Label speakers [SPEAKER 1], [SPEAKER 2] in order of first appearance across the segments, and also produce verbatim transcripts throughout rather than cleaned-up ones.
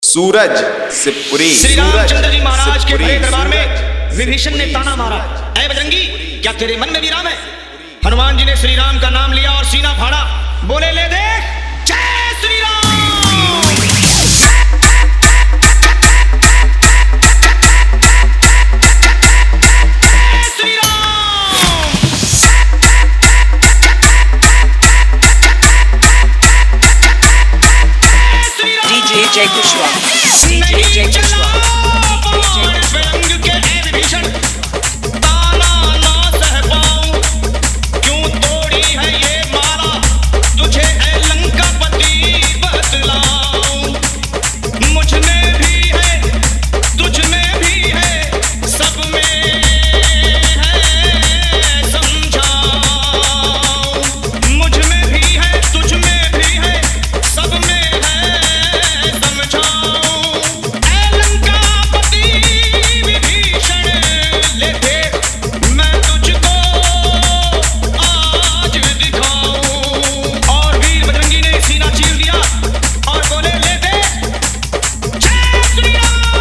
[SPEAKER 1] सूरज से पूरी
[SPEAKER 2] श्री रामचंद्र जी महाराज के बड़े दरबार में विभीषण ने ताना मारा, ऐ बजरंगी क्या तेरे मन में भी राम है? हनुमान जी ने श्री राम का नाम लिया और सीना फाड़ा, बोले ले देख जय श्री राम।
[SPEAKER 3] डीजे जय कुशवाहा, डीजे जय कुशवाहा,
[SPEAKER 2] बजरंग के ऐ विभीषण ताना ना सह पाऊं, क्यों तोड़ी है ये माला, तुझे ऐ लंकापति बतलाऊं। मुझ में भी है तुझ में भी है, सब में है समझाऊं। मुझ में भी है तुझ में भी है, सब में है समझाऊं। ऐ लंकापति विभीषण ले देख मैं तुझको आज दिखाऊं। और वीर बजरंगी ने सीना चीर दिया और बोले ले देख जय श्री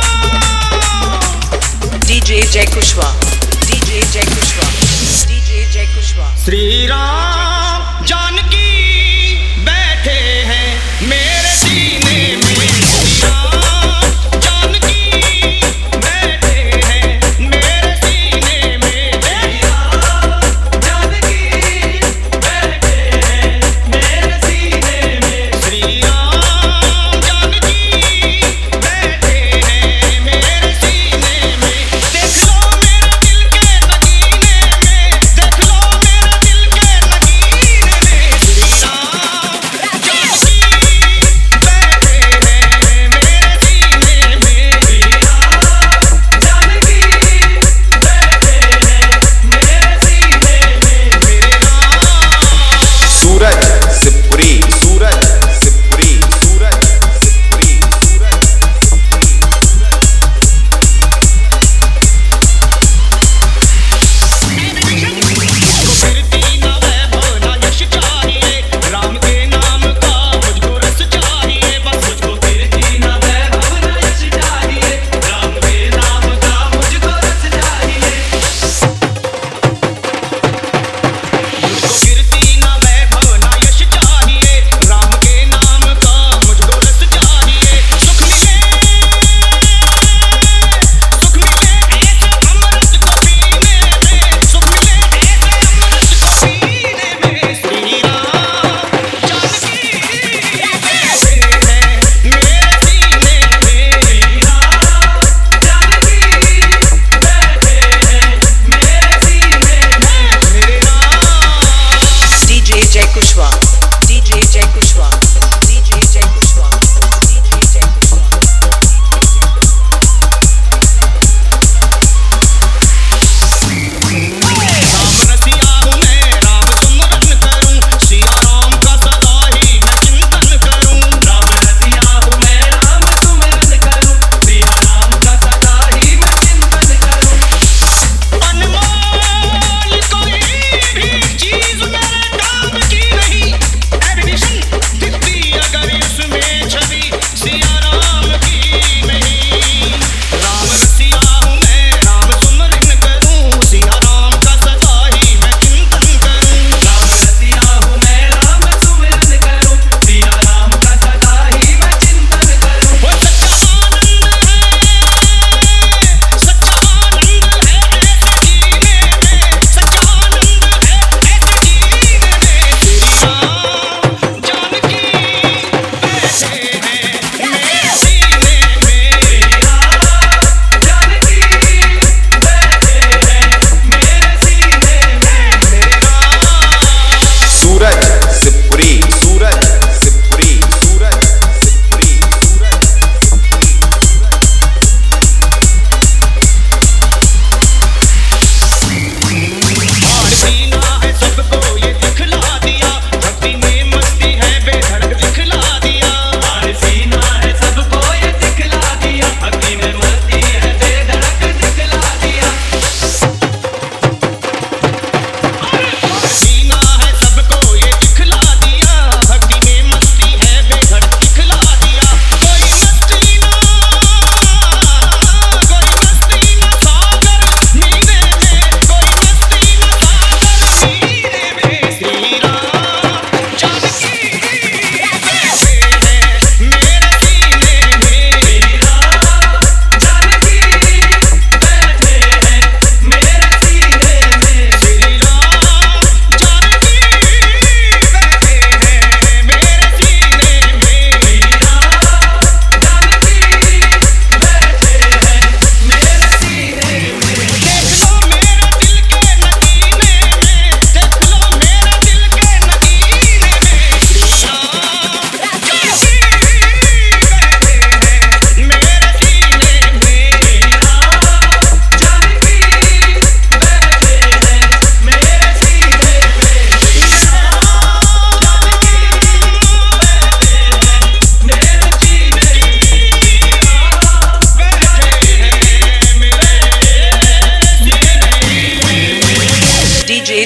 [SPEAKER 2] राम।
[SPEAKER 3] डीजे जय कुशवाहा, डीजे जय कुशवाहा, डीजे जय कुशवाहा।
[SPEAKER 2] श्री राम जानकी बैठे हैं मेरे सीने में, श्री राम जानकी बैठे हैं मेरे सीने में, श्री राम जानकी बैठे हैं मेरे सीने में, श्री राम जानकी बैठे हैं मेरे सीने में। देख लो मेरा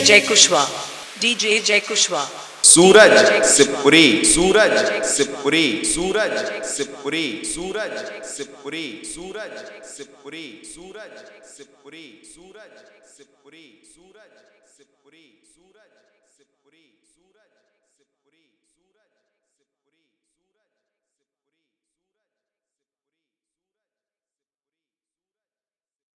[SPEAKER 3] Jay Kushwaha. D J Jay Kushwaha.
[SPEAKER 1] सूरज सिपुरी सूरज सिपुरी सूरज सिपुरी सूरज सिपुरी सूरज सिपुरी सूरज सिपुरी सूरज सिपुरी सूरज सिपुरी सूरज